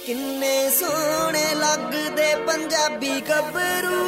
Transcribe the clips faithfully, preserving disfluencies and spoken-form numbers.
किन्ने सोहणे लगदे Punjabi गभरू।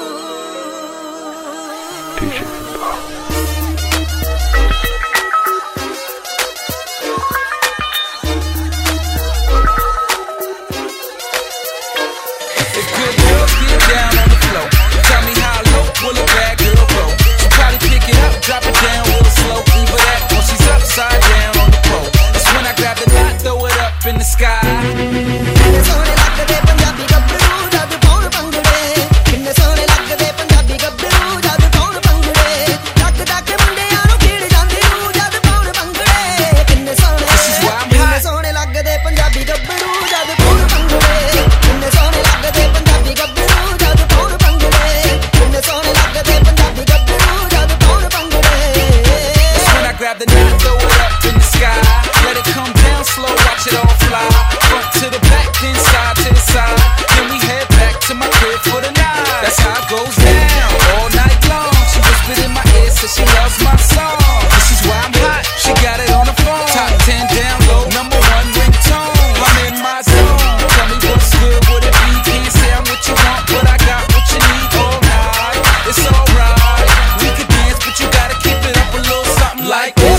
Drop it down real slow, leave her that while she's upside down on the pole. That's when I grab the knot, throw it up in the sky. किन्ने सोहणे लगदे पंजाबी गभरू जद पाउण भंगड़े। किन्ने सोहणे लगदे पंजाबी गभरू जद पाउण भंगड़े। टक टक मुंडियां नूं खीड़ जांदी नूं जद पाउण भंगड़े। किन्ने सोहणे किन्ने सोहणे लगदे पंजाबी गभरू जद पाउण भंगड़े। किन्ने सोहणे लगदे पंजाबी गभरू जद पाउण भंगड़े। किन्ने सोहणे लगदे पंजाबी गभरू जद पाउण भंगड़े। Grab the knot, throw it up in the sky. Let it come down slow, watch it all fly. Front to the back, then side to the side. Then we head back to my crib for the night. That's how it goes down, all night long. She whispered in my ear, said she loves my song. This is why I'm hot, she got it on the phone. Top ten down low, number one ringtone. I'm in my zone, tell me what's good, would it be? Can't say I'm what you want, but I got what you need all night. It's alright, we could dance, but you gotta keep it up a little something like this.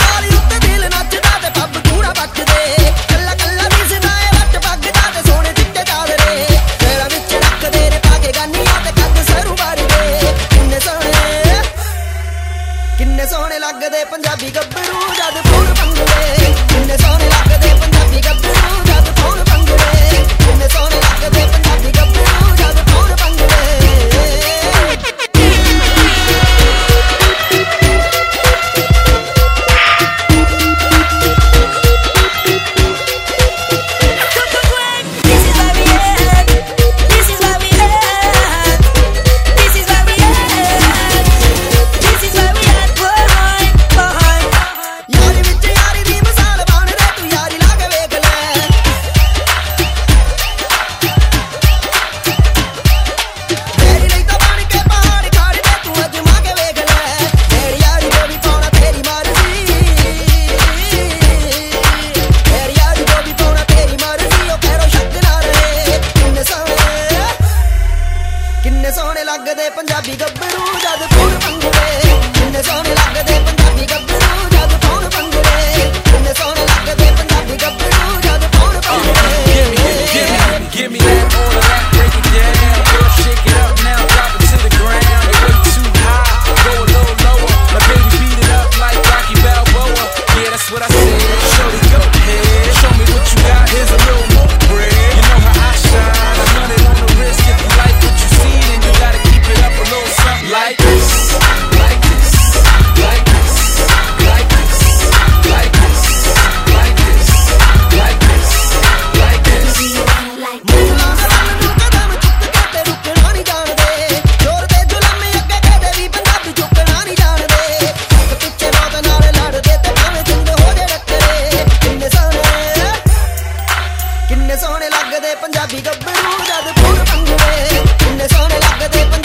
किन्ने सोहणे लगदे पंजाबी गभरू जद पाउण भंगड़े। किन्ने सोहणे लगदे पंजाबी गभरू जद पाउण भंगड़े। किन्ने सोहणे लगदे पंजाबी गभरू जद पाउण भंगड़े। किन्ने सोहणे लगदे पंजाबी गभरू जद पाउण भंगड़े। किन्ने सोहणे लगदे पंजाबी गभरू जद पाउण भंगड़े। किन्ने सोहणे लगदे पंजाबी गभरू जद पाउण भंगड़े। Give me, give me, give me that, all of that, break it down. Girl, shake it up now, drop it to the ground. You're way too high, go a little lower. My baby beat it up like Rocky Balboa. Yeah, that's what I said. Shorty, go ahead, show me what you got. Here's a little more bread. You know how I shine. I run it on the wrist. If you like what you see, then you gotta keep it up a little something like this, like this, like this, like this, like this, like this, like this, like this. किन्ने सोहणे लगदे पंजाबी गभरू जद पाउण भंगड़े। किन्ने सोहणे लगदे